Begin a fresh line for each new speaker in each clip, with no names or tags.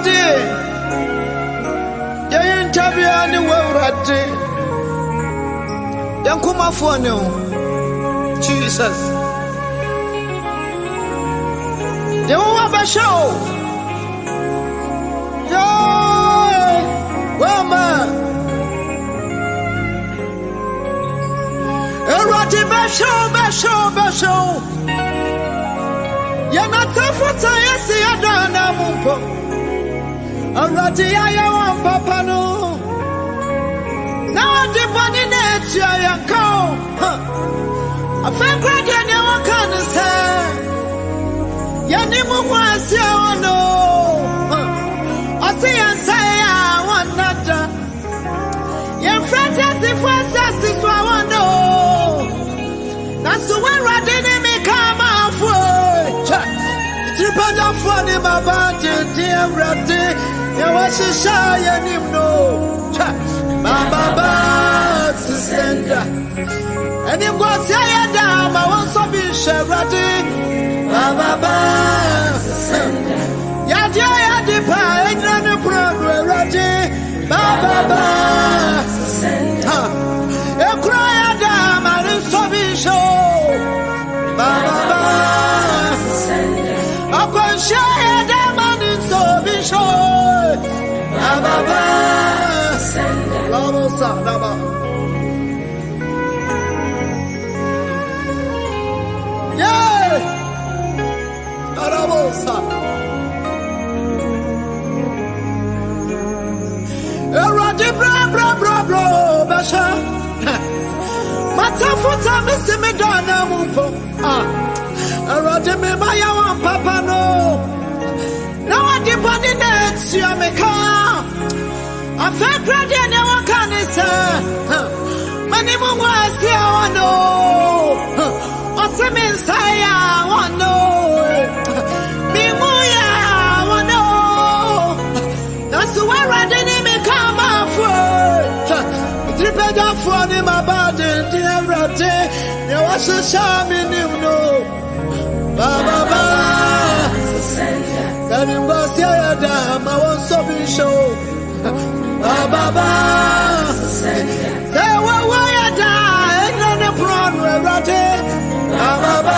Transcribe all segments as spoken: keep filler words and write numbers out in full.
Eradi. Yayin tabia ni wawrati. Yankuma fone. Jesus. They want to show. Yo, woman. Eradi basho, basho, basho. You're not tough for time. See, I don't know. Eradi, I want Papa no. Now I'm the one in it. I am cold. I feel great. You know what kind of say. Yanimu wasi awano, osi ansaya wanada. Yen frata si fwasa si swawano. Nasu wenradini mi kama afwe. Tripada fwani mabati diya mrati. Yawashisha yanimno. Mababa sisenda. Eni mwasi ayada mawansobishe radi. Baba, Yadia Yadipa, and the program, Raji, Baba, a cry at them, and it's so be show, Baba, a can share them, and it's so be show, Baba, Lama Sadaba. Eradi bra bra bra bra basha. Matafuta misi me dana mumpo. Ah, eradi me maya wan papa no. Now I dip on the net, see I make a. I feel pretty and I can say. Many more was here, I know. I see me say I want no. Funny my body, dear Rati, you was a shaman, you know. Baba, can you go see a dam? I want to be show. Baba, there were why I died, and the prawn, Rati. Baba,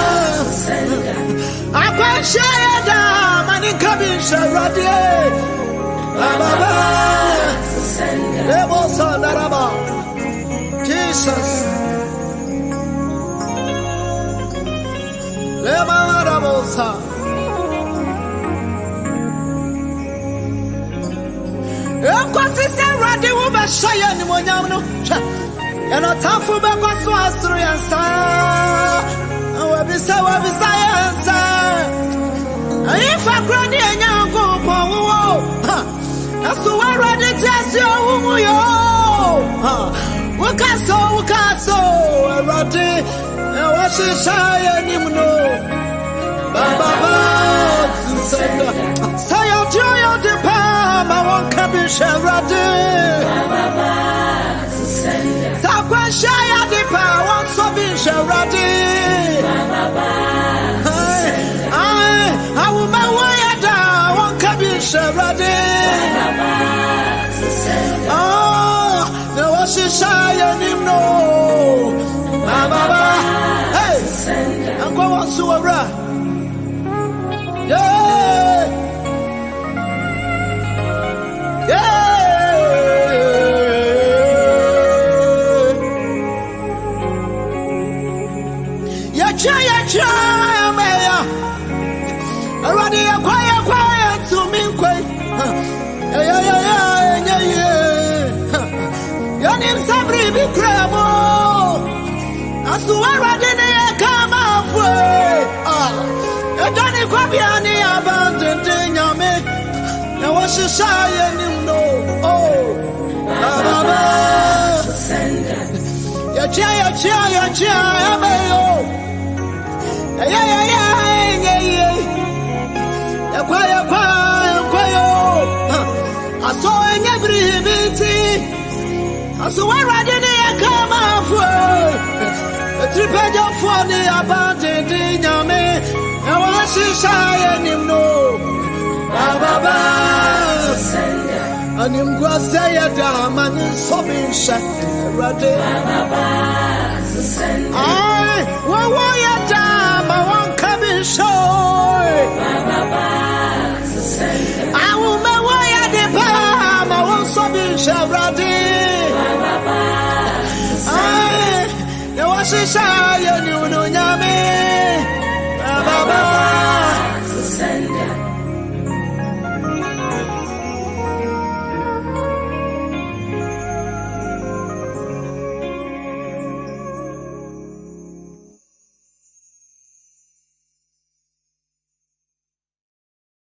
I can't share a dam, and it can be Sharati. Baba, there was a Naraba. Jesus, Lema Rabosa, Equasisa Radi will be shy and Monano, and a tough for Bacasso Astro and Sire. I will be so of his science. If I grant a young go, that's the way I did test you. Wakaso, wakaso, eradi, ewashi shaya nimno. Baba, senda. Sayo joyo de pa, ma wonka bishe eradi. Baba, senda. Sakwa shaya de pa, wonso bishe eradi. Baba, senda. Ay, awuma waya da, wonka bishe eradi. Baba, senda. Oh, newashi shaya nimno. Baba, hey, I'm going to a run. Yeah, yeah. Ya cha, ya cha, maya. Already a quiet, quiet to me, quiet. Yeah, yeah, yeah, yeah, yeah. Your name's Sabri Bikramo. As to where I didn't come up with. Ah, I don't know what you abandoned in your make. Now, what's the shy and you know? Oh, Baba, ya cha, ya cha, ya cha, mayo. Yeah, yeah, yeah, yeah, yeah. Ya quiet, quiet, quiet. I saw in every meeting. I saw where I didn't come up with. A tripod of funny abandoned in your man. I want to shy and you know. Baba, and him go say a damn and so being shut. I, what were you damn? I won't come in show.